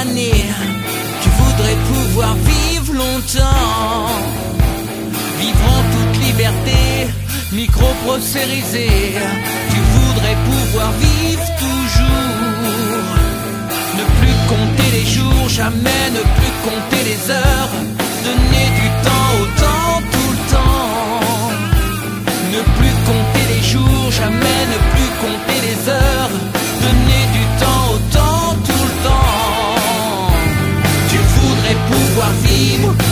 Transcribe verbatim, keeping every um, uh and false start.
d'années. Tu voudrais pouvoir vivre longtemps, vivre en toute liberté, micro-procérisé. Tu voudrais pouvoir vivre toujours, ne plus compter les jours, jamais ne plus compter les heures, donner du temps au temps tout le temps, ne plus compter les jours, jamais ne plus compter les heures, donner du temps au temps tout le temps. Tu voudrais pouvoir vivre